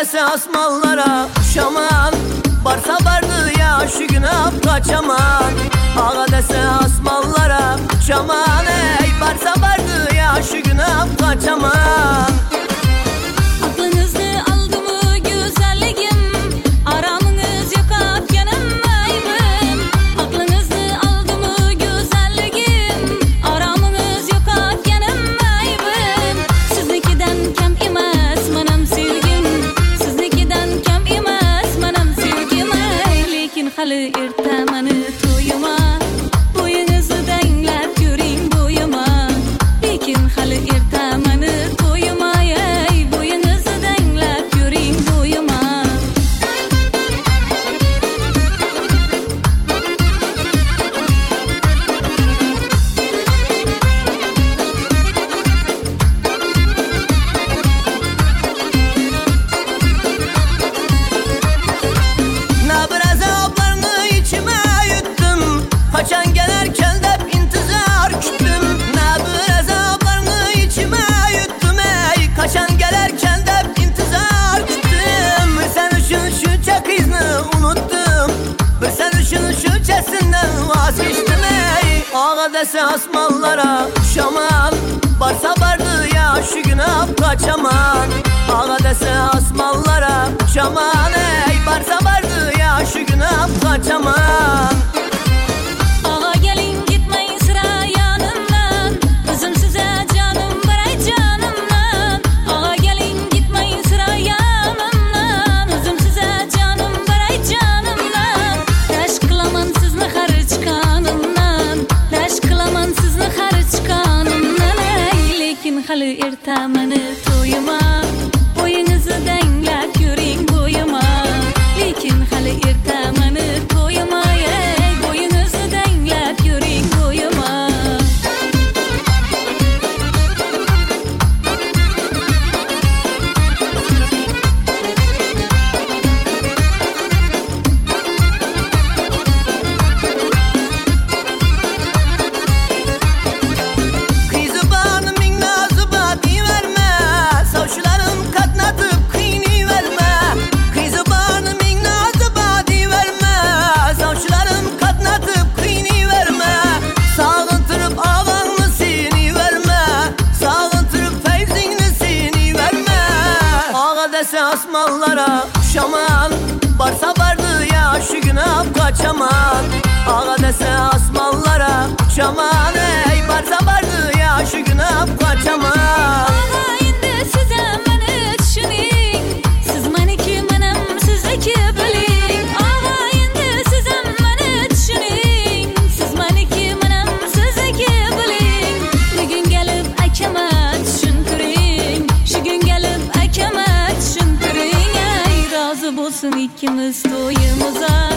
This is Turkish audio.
dese asmallara şaman, varsa vardı ya şu günah kaçaman. Ağa dese asmallara şaman, ey varsa vardı ya şu günah kaçaman. Aklınızı aldı mı güzelliğim, aramınız yok afyanım aybım. Aklınızı aldı mı güzelliğim, aramınız yok afyanım aybım. Siznikiden kem emas manam sevgim, siznikiden kem emas manam sevgim. Lekin hali ertamanı toyuma, boyunuzu denglep göreyim boyuma. Lekin hali ertamanı toyuma, ey boyunuzu denglep göreyim boyuma. Kaçan gelerken de intizar küttüm. Ne bir azaplarını içime yuttum, ey kaçan gelerken de intizar küttüm. Bir sen üçün şu çak izni unuttum, bir sen üçün şu çesinden vazgeçtim, ey. Ağa dese asmallara şaman, varsa vardı ya şu günah kaçaman. Ağa dese asmallara şaman, ey varsa vardı ya şu günah kaçaman. Hali ertamanı toyuma, boyunuzu denglep göreyim boyuma. Lekin hali ertamanı toyuma, ey boyunuzu denglep göreyim boyuma. Dese asmallara şaman, varsa vardı ya şu günah kaçaman. Ağa dese asmallara şaman, ey varsa vardı ya şu günah kaçaman. Ağa indi size meni düşünün, siz meniki menem sizdeki bilin. Ağa indi size meni düşünün, siz meniki menem sizdeki bilin. Bir gün gelip akama düşüntürün, şu gün gelip akama düşüntürün, ey razı bulsun ikimiz toyumuza.